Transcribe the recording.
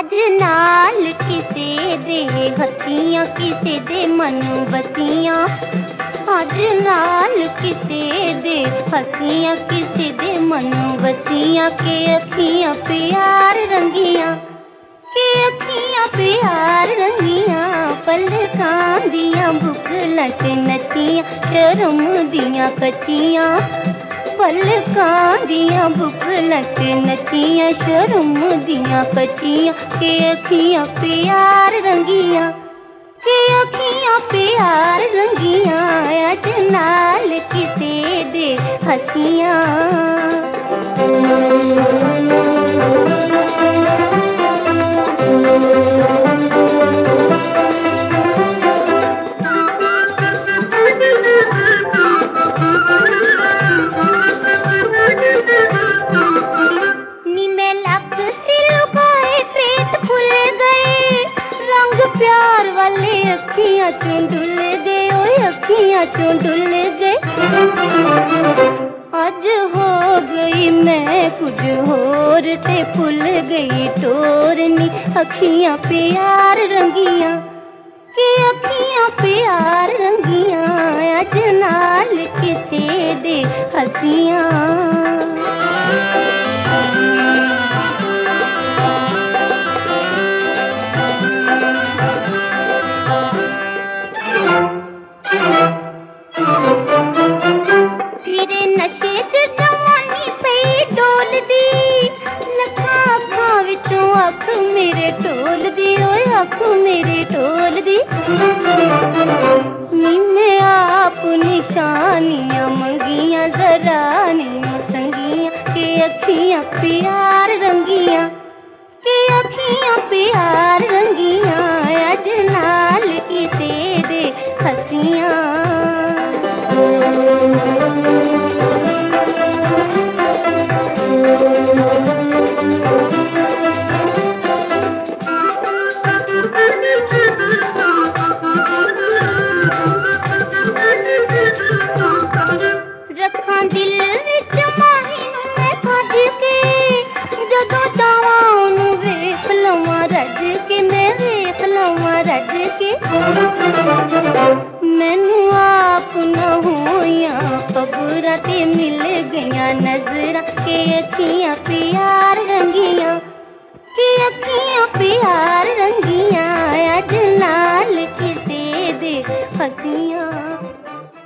ਅੱਜ ਨਾਲ ਕਿਸੇ ਦੇ ਹੱਥੀਆਂ, ਕਿਸੇ ਦੇ ਮਨ ਵਸੀਆਂ। ਅੱਜ ਨਾਲ ਕਿਸੇ ਦੇ ਹੱਥੀਆਂ, ਕਿਸੇ ਦੇ ਮਨ ਵਸੀਆਂ। ਕੇ ਅੱਖੀਆਂ ਪਿਆਰ ਰੰਗੀਆਂ, ਕੇ ਅੱਖੀਆਂ ਪਿਆਰ ਰੰਗੀਆਂ। ਪਲਕਾਂ ਦੀਆਂ ਬੁੱਕਲਾਂ 'ਚ ਨੱਚੀਆਂ, ਸ਼ਰਮ ਦੀਆਂ ਕੱਚੀਆਂ। ਪਲਕਾਂ ਦੀਆਂ ਬੁੱਕਲਾਂ 'ਚ ਨੱਚੀਆਂ, ਸ਼ਰਮ ਦੀਆਂ ਕੱਚੀਆਂ। ਕੇ ਅੱਖੀਆਂ ਪਿਆਰ ਰੰਗੀਆਂ, ਕੇ ਅੱਖੀਆਂ ਪਿਆਰ ਰੰਗੀਆਂ। ਅੱਜ ਨਾਲ ਕਿਸੇ ਦੇ ਹੱਸੀਆਂ। प्यार वाले अखियां चों डुल गए, ओए अखियां चों डुल गए। अज हो गई मैं कुछ होर ते भुल गई टोरनी। अखियां प्यार रंगियां, के अखियां प्यार रंगियां। अज नाल किसे दे हसियां। तेरे नशे च जवानी पई डोलदी, लखां अखां विचों अख मेरे ढोलदी, ओए अख मेरे ढोलदी। नी मैं आप निशानियां मंगियां, जरा नी संगियां। के अखियां प्यार रंगियां, के अखियां प्यार रंगियां। अज नाल किसे दे हसियां। रखां दिल विच माही नूं मैं कढ के, जदों चाहां ओनूं वेख लवां रज के। मैं वेख लवां रज के। मैनूं आप ना होइयां खबरां ते मिल गईयां नज़रां। के अखियां प्यार रंगियां, के अखियां प्यार रंगियां। अज नाल किसे दे हसियां।